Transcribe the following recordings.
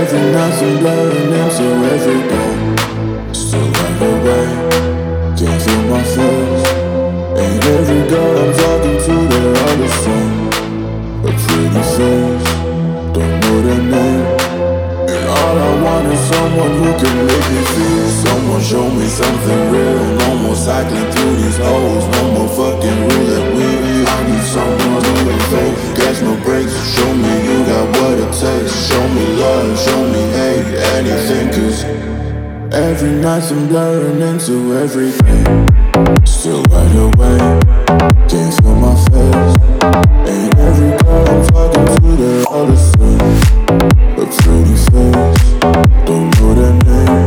Every night's I'm blurring into every day. Still right away, can't feel my face. Ain't every girl I'm talking to, they're all the same. A pretty face, don't know their name. And all I want is someone who can make me feel. Someone show me something real. No more cycling through these holes. No more fucking roulette wheel. I need someone who ain't fake. Catch no breaks. Show me you got what it takes. Show me love, show me hate, anything. Cause every night's I'm blurring into everything. Still wide awake, can't feel my face. Ain't every girl I'm talking to, they're all the same. A pretty face, don't know their name.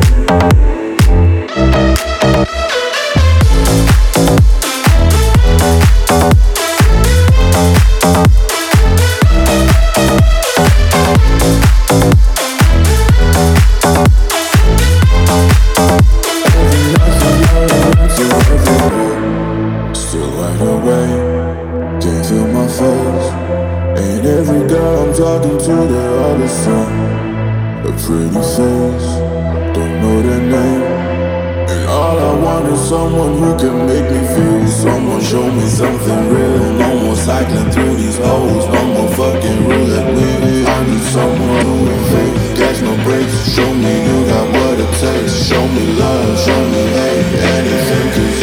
Still wide awake, can't feel my face. Ain't every girl I'm talking to, they're all the same. A pretty face, don't know their name. And all I want is someone who can make me feel. Someone show me something real. No more cycling through these holes. No more fucking roulette wheel. I need someone who ain't fake. Catch no breaks. Show me you got what it takes. Show me love, show me hate, anything. Cause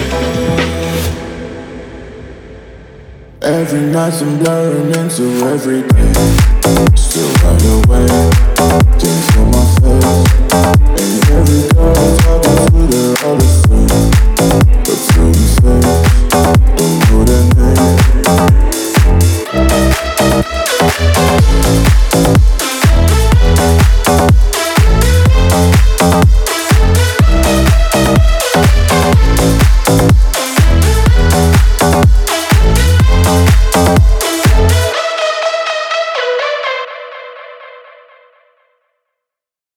every night's I'm blurring into every day. Still wide awake, can't feel my face. Ain't every girl I'm talking to, they're all the same.